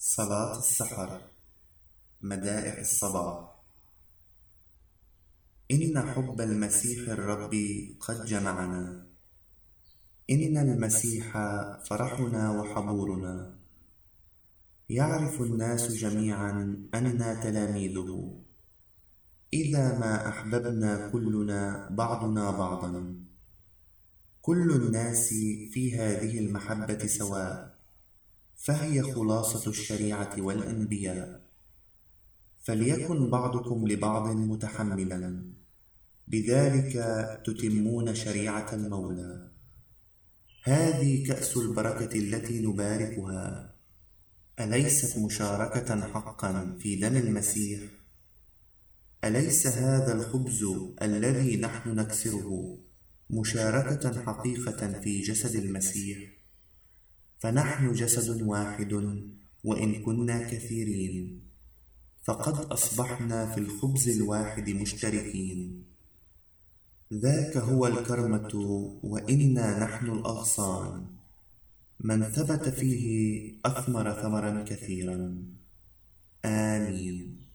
صلاة السحر. مدائح الصباح. إن حب المسيح الرب قد جمعنا، إن المسيح فرحنا وحبورنا. يعرف الناس جميعا أننا تلاميذه إذا ما أحببنا كلنا بعضنا بعضا. كل الناس في هذه المحبة سواء، فهي خلاصة الشريعة والأنبياء. فليكن بعضكم لبعض متحملا، بذلك تتمون شريعة المولى. هذه كأس البركة التي نباركها، أليست مشاركة حقا في دم المسيح؟ أليس هذا الخبز الذي نحن نكسره مشاركة حقيقة في جسد المسيح؟ فنحن جسد واحد وإن كنا كثيرين، فقد أصبحنا في الخبز الواحد مشتركين. ذاك هو الكرمة وإنا نحن الأغصان، من ثبت فيه أثمر ثمرا كثيرا. آمين.